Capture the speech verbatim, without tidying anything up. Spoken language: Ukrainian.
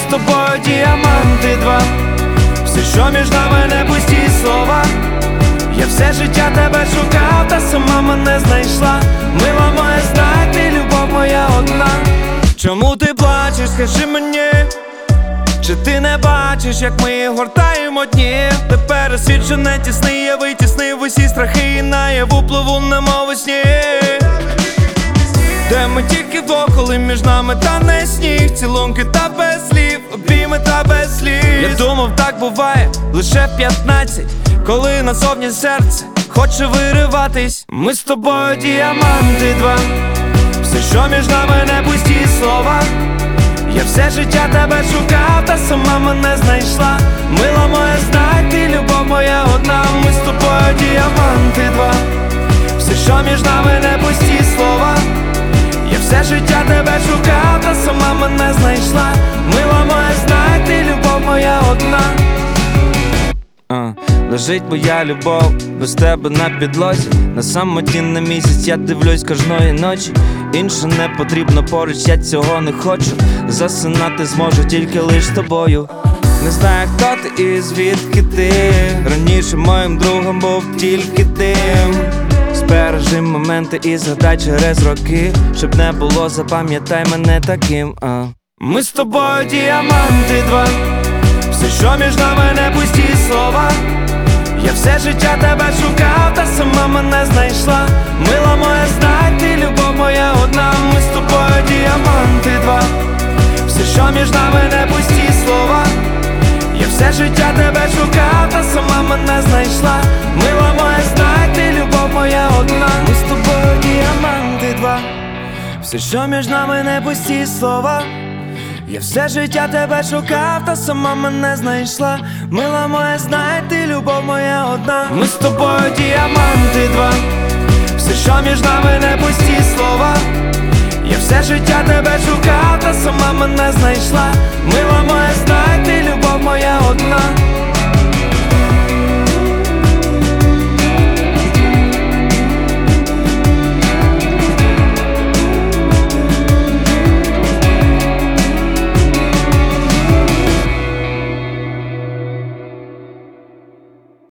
тобою діаманти два. Все, що між нами, не пусті слова. Я все життя тебе шукав, та сама мене знайшла. Мила моя, знай, ти любов моя одна. Чому ти плачеш, скажи мені? Чи ти не бачиш, як ми гортаємо дні? Тепер світ, що не тісний, я витіснив усі страхи і наяву пливу, немов у сні. Де ми тільки вдвох, коли між нами тане сніг. Цілунки та без слів, обійми та без сліз. Я думав, так буває лише в п'ятнадцять, коли назовні серце хоче вириватись. Ми з тобою діаманти два. Все, що між нами, не пусті слова. Я все життя тебе шукав, та сама мене знайшла. Мила моя, знай, ти любов моя одна. Ми з тобою діаманти два. Все, що між нами, не пусті слова. Я все життя тебе шукав, та сама мене знайшла. Мила моя, знай, ти любов моя одна. Uh, лежить моя любов без тебе на підлозі. На самоті на місяць я дивлюсь кожної ночі. Інше не потрібно поруч, я цього не хочу. Засинати зможу тільки лиш з тобою. Не знаю, хто ти і звідки ти. Раніше моїм другом був тільки ти. Збережи моменти і згадай через роки. Щоб не було, запам'ятай мене таким. uh. Ми з тобою діаманти два. Все, що між нами, не пусті слова. Я все життя тебе шукав, та сама мене знайшла. Мила моя, знай, ти любов моя одна. Ми з тобою діаманти два. Все, що між нами, не пусті слова. Я все життя тебе шукав, та сама мене знайшла. Мила моя, знай, ти любов моя одна. Ми з тобою діаманти два. Все, що між нами, не пусті слова. Я все життя тебе шукав, та сама мене знайшла. Мила моя, знай, ти любов моя одна. Ми з тобою діаманти два. Все, що між нами, не пусті слова. Я все життя тебе шукав, та сама мене знайшла. Мила моя, знай, ти любов моя одна.